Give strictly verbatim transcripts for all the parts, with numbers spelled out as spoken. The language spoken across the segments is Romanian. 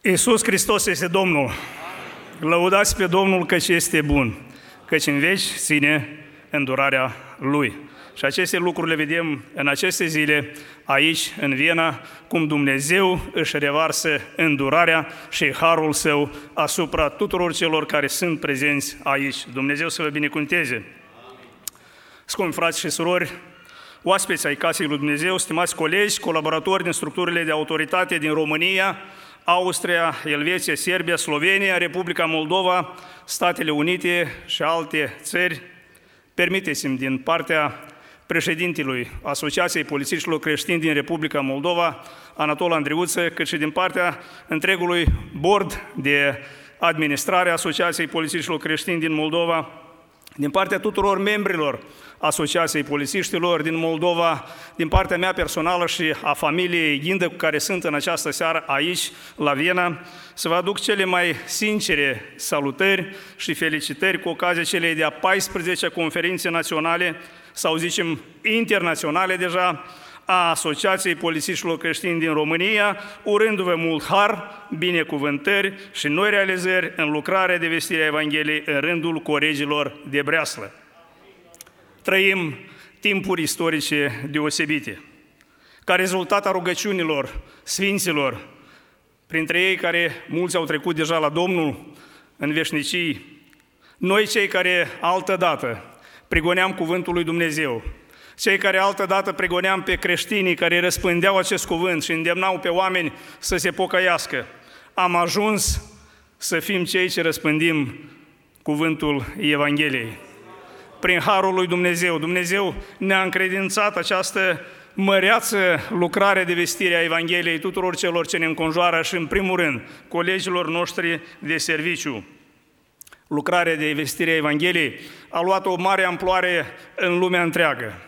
Iisus Hristos este Domnul. Lăudați pe Domnul căci este bun, căci în veci ține îndurarea Lui. Și aceste lucruri le vedem în aceste zile, aici, în Viena, cum Dumnezeu își revarsă îndurarea și harul Său asupra tuturor celor care sunt prezenți aici. Dumnezeu să vă binecuvânteze. Scumpi frați și surori, oaspeți ai Casei lui Dumnezeu, stimați colegi, colaboratori din structurile de autoritate din România, Austria, Elveția, Serbia, Slovenia, Republica Moldova, Statele Unite și alte țări, permiteți-mi din partea președintelui Asociației Polițiștilor Creștini din Republica Moldova, Anatol Andreuță, cât și din partea întregului board de administrare a Asociației Polițiștilor Creștini din Moldova, din partea tuturor membrilor Asociației Polițiștilor din Moldova, din partea mea personală și a familiei Ghindă, cu care sunt în această seară aici, la Viena, să vă aduc cele mai sincere salutări și felicitări cu ocazia celei de-a paisprezecea conferințe naționale, sau zicem internaționale deja, a Asociației Polițiștilor Creștini din România, urându-vă mult har, binecuvântări și noi realizări în lucrarea de vestire a Evangheliei în rândul colegilor de breaslă. Trăim timpuri istorice deosebite. Ca rezultat a rugăciunilor sfinților, printre ei care mulți au trecut deja la Domnul în veșnicii, noi cei care altădată pregoneam cuvântul lui Dumnezeu, cei care altădată pregoneam pe creștinii care răspândeau acest cuvânt și îndemnau pe oameni să se pocăiască, am ajuns să fim cei ce răspândim cuvântul Evangheliei. Prin harul lui Dumnezeu, Dumnezeu ne-a încredințat această măreață lucrare de vestire a Evangheliei tuturor celor ce ne înconjoară și, în primul rând, colegilor noștri de serviciu. Lucrarea de vestire a Evangheliei a luat o mare amploare în lumea întreagă.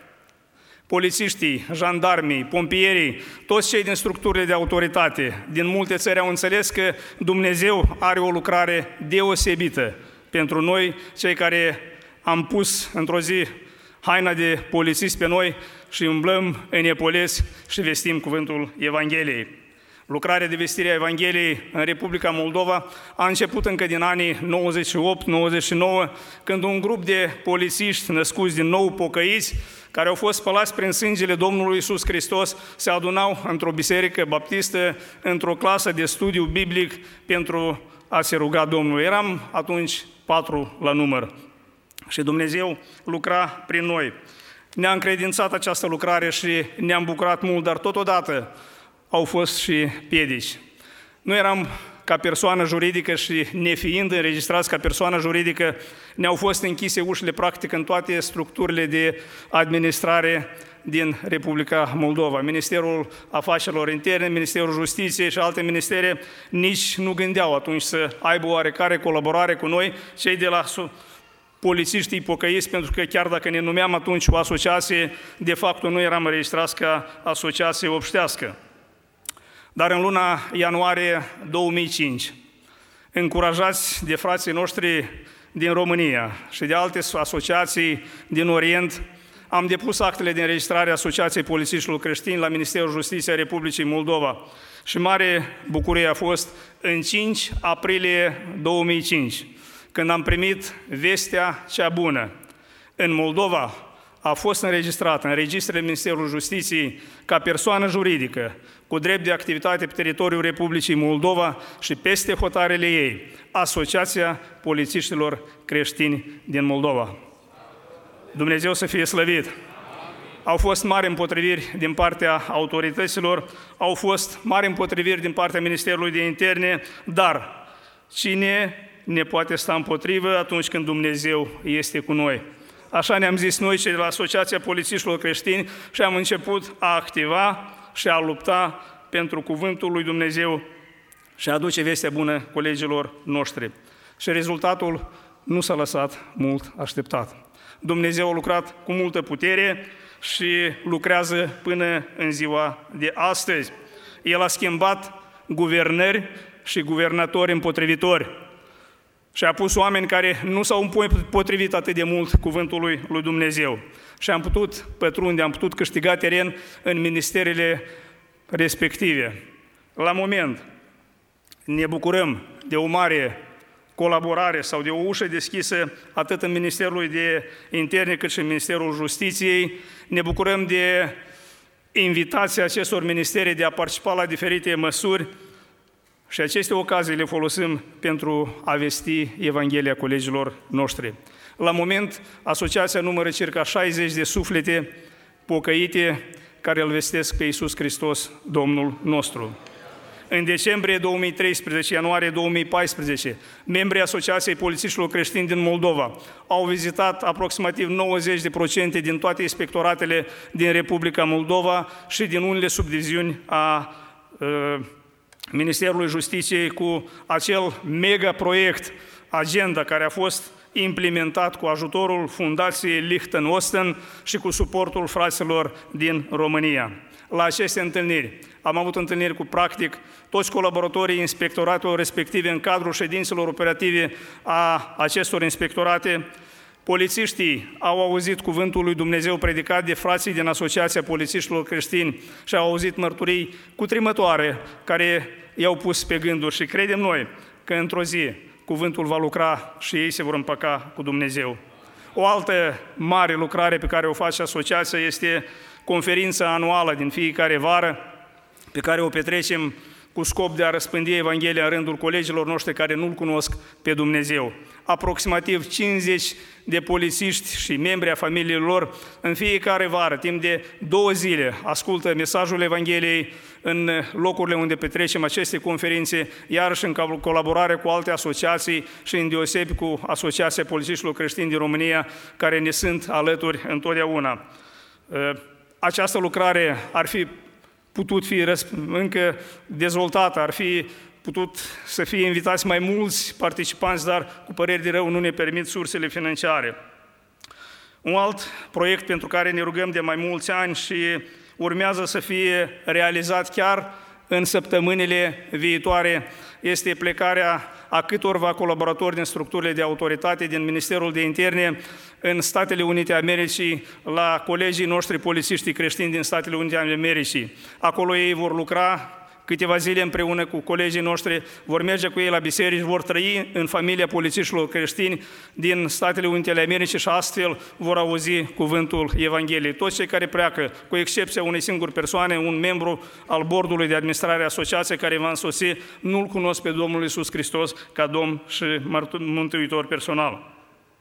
Polițiștii, jandarmii, pompierii, toți cei din structurile de autoritate din multe țări au înțeles că Dumnezeu are o lucrare deosebită pentru noi, cei care am pus într-o zi haina de polițist pe noi și umblăm în epolezi și vestim cuvântul Evangheliei. Lucrarea de vestire a Evangheliei în Republica Moldova a început încă din anii nouăzeci și opt nouăzeci și nouă, când un grup de polițiști născuți din nou, pocăiți, care au fost spălați prin sângele Domnului Iisus Hristos, se adunau într-o biserică baptistă, într-o clasă de studiu biblic pentru a se ruga Domnului. Eram atunci patru la număr și Dumnezeu lucra prin noi. Ne-a încredințat această lucrare și ne-am bucurat mult, dar totodată au fost și piedici. Nu eram ca persoană juridică și nefiind înregistrați ca persoană juridică, ne-au fost închise ușile practic în toate structurile de administrare din Republica Moldova. Ministerul Afacerilor Interne, Ministerul Justiției și alte ministere nici nu gândeau atunci să aibă oarecare colaborare cu noi, cei de la polițiștii pocăiți, pentru că chiar dacă ne numeam atunci o asociație, de fapt nu eram înregistrați ca asociație obștească. Dar în luna ianuarie două mii cinci, încurajați de frații noștri din România și de alte asociații din Orient, am depus actele de înregistrare a Asociației Polițiștilor Creștini la Ministerul Justiției a Republicii Moldova. Și mare bucurie a fost în cinci aprilie două mii cinci, când am primit vestea cea bună. În Moldova a fost înregistrată în registrele Ministerului Justiției ca persoană juridică cu drept de activitate pe teritoriul Republicii Moldova și peste hotarele ei, Asociația Polițiștilor Creștini din Moldova. Dumnezeu să fie slăvit! Au fost mari împotriviri din partea autorităților, au fost mari împotriviri din partea Ministerului de Interne, dar cine ne poate sta împotrivă atunci când Dumnezeu este cu noi? Așa ne-am zis noi, cei de la Asociația Polițiștilor Creștini, și am început a activa și a lupta pentru cuvântul lui Dumnezeu și a aduce vestea bună colegilor noștri. Și rezultatul nu s-a lăsat mult așteptat. Dumnezeu a lucrat cu multă putere și lucrează până în ziua de astăzi. El a schimbat guvernări și guvernatori împotrivitori și a pus oameni care nu s-au potrivit atât de mult cuvântului lui Dumnezeu. Și am putut pătrunde, am putut câștiga teren în ministerele respective. La moment Ne bucurăm de o mare colaborare sau de o ușă deschisă atât în Ministerul de Interne cât și în Ministerul Justiției. Ne bucurăm de invitația acestor ministere de a participa la diferite măsuri și aceste ocazii le folosim pentru a vesti Evanghelia colegilor noștri. La moment, asociația numără circa șaizeci de suflete pocăite care îl vestesc pe Iisus Hristos, Domnul nostru. În decembrie două mii treisprezece, ianuarie două mii paisprezece, membrii Asociației Polițiștilor Creștini din Moldova au vizitat aproximativ nouăzeci la sută din toate inspectoratele din Republica Moldova și din unele subdiviziuni a uh, Ministerului Justiției cu acel mega proiect Agenda, care a fost implementat cu ajutorul Fundației Lichten Osten și cu suportul fraților din România. La aceste întâlniri am avut întâlniri cu practic toți colaboratorii inspectoratelor respective în cadrul ședințelor operative a acestor inspectorate. Polițiștii au auzit cuvântul lui Dumnezeu predicat de frații din Asociația Polițiștilor Creștini și au auzit mărturii cutremătoare care i-au pus pe gânduri și credem noi că într-o zi cuvântul va lucra și ei se vor împăca cu Dumnezeu. O altă mare lucrare pe care o face asociația este conferința anuală din fiecare vară, pe care o petrecem cu scop de a răspândi Evanghelia în rândul colegilor noștri care nu-L cunosc pe Dumnezeu. Aproximativ cincizeci de polițiști și membri a familiilor lor în fiecare vară, timp de două zile, ascultă mesajul Evangheliei în locurile unde petrecem aceste conferințe, iarăși în colaborare cu alte asociații și îndeosebi cu Asociația Polițiștilor Creștini din România, care ne sunt alături întotdeauna. Această lucrare ar fi putut fi încă dezvoltată, ar fi putut să fie invitați mai mulți participanți, dar cu păreri de rău nu ne permit sursele financiare. Un alt proiect pentru care ne rugăm de mai mulți ani și urmează să fie realizat chiar în săptămânile viitoare este plecarea a câtorva colaboratori din structurile de autoritate din Ministerul de Interne în Statele Unite ale Americii, la colegii noștri polițiști creștini din Statele Unite ale Americii. Acolo ei vor lucra câteva zile împreună cu colegii noștri, vor merge cu ei la biserici, vor trăi în familia polițiștilor creștini din Statele Unite ale Americii și astfel vor auzi cuvântul Evangheliei. Toți cei care pleacă, cu excepția unei singuri persoane, un membru al bordului de administrare a asociației care va însoți, nu-L cunosc pe Domnul Iisus Hristos ca Domn și Mântuitor personal.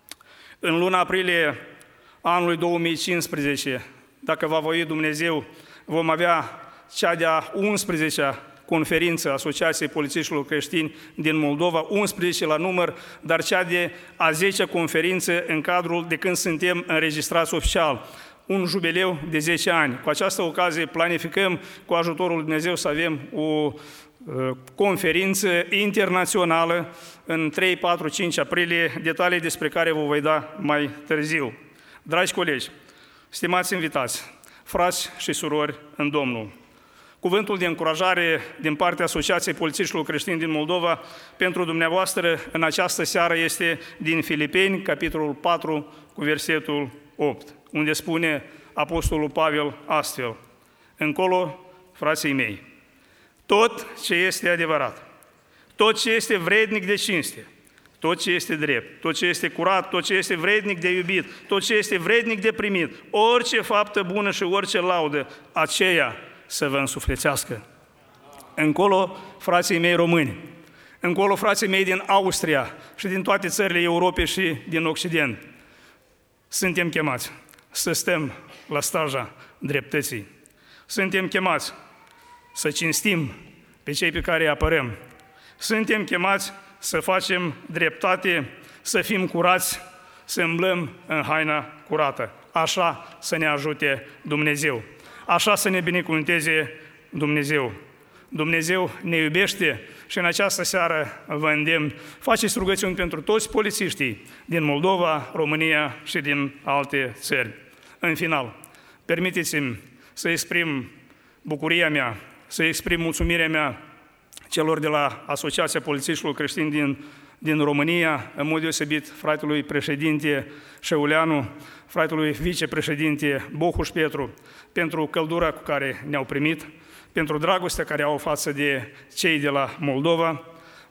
În luna aprilie anului două mii cincisprezece, dacă va voi Dumnezeu, vom avea cea de-a unsprezecea conferință a Asociației Polițiștilor Creștini din Moldova, unsprezece la număr, dar cea de-a zecea conferință în cadrul de când suntem înregistrați oficial. Un jubileu de zece ani. Cu această ocazie planificăm cu ajutorul lui Dumnezeu să avem o uh, conferință internațională în trei, patru, cinci aprilie, detalii despre care vă voi da mai târziu. Dragi colegi, stimați invitați, frați și surori în Domnul, cuvântul de încurajare din partea Asociației Polițiștilor Creștini din Moldova pentru dumneavoastră în această seară este din Filipeni, capitolul patru, cu versetul opt, unde spune Apostolul Pavel astfel: încolo, frații mei, tot ce este adevărat, tot ce este vrednic de cinste, tot ce este drept, tot ce este curat, tot ce este vrednic de iubit, tot ce este vrednic de primit, orice faptă bună și orice laudă, aceea să vă însuflețească. Încolo, frații mei români, încolo, frații mei din Austria și din toate țările Europei și din Occident, suntem chemați să stăm la staja dreptății. Suntem chemați să cinstim pe cei pe care îi apărăm. Suntem chemați să facem dreptate, să fim curați, să îmblăm în haina curată. Așa să ne ajute Dumnezeu. Așa să ne binecuvânteze Dumnezeu. Dumnezeu ne iubește și în această seară vă îndemn, faceți rugăciuni pentru toți polițiștii din Moldova, România și din alte țări. În final, permiteți-mi să exprim bucuria mea, să exprim mulțumirea mea celor de la Asociația Polițiștilor Creștini din, din România, în mod deosebit fratelui președinte Șeuleanu, fratelui vicepreședinte Bohuș Petru, pentru căldura cu care ne-au primit, pentru dragostea care au față de cei de la Moldova,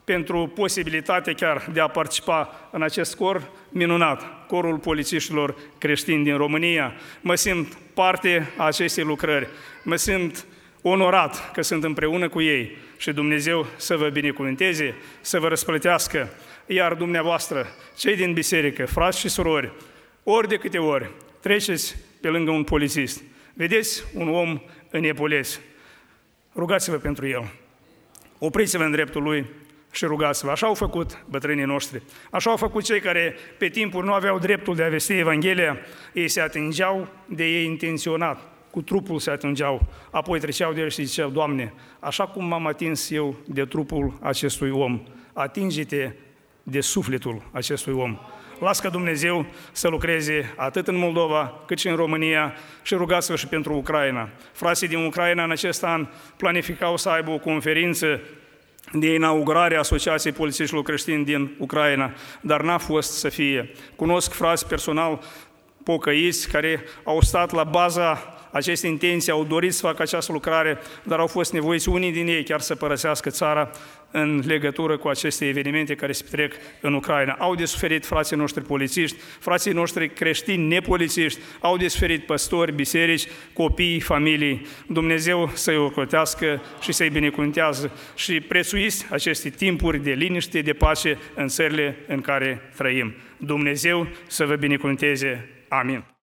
pentru posibilitatea chiar de a participa în acest cor minunat, corul polițiștilor creștini din România. Mă simt parte a acestei lucrări, mă simt onorat că sunt împreună cu ei și Dumnezeu să vă binecuvânteze, să vă răsplătească, iar dumneavoastră, cei din biserică, frați și surori, ori de câte ori treceți pe lângă un polițist, vedeți un om în epolezi, rugați-vă pentru el, opriți-vă în dreptul lui și rugați-vă. Așa au făcut bătrânii noștri, așa au făcut cei care pe timpuri nu aveau dreptul de a vesti Evanghelia, ei se atingeau de ei intenționat, cu trupul se atingeau, apoi treceau de el și ziceau, Doamne, așa cum m-am atins eu de trupul acestui om, atinge-te de sufletul acestui om. Las ca Dumnezeu să lucreze atât în Moldova, cât și în România și rugați-vă și pentru Ucraina. Frații din Ucraina în acest an planificau să aibă o conferință de inaugurare a Asociației Polițiștilor Creștini din Ucraina, dar n-a fost să fie. Cunosc frați personal pocăiți care au stat la baza aceste intenții, au dorit să facă această lucrare, dar au fost nevoiți unii din ei chiar să părăsească țara în legătură cu aceste evenimente care se petrec în Ucraina. Au de suferit frații noștri polițiști, frații noștri creștini nepolițiști, au de suferit păstori, biserici, copii, familii. Dumnezeu să-i ocrotească și să-i binecuvântează și prețuiți aceste timpuri de liniște, de pace în țările în care trăim. Dumnezeu să vă binecuvânteze. Amin.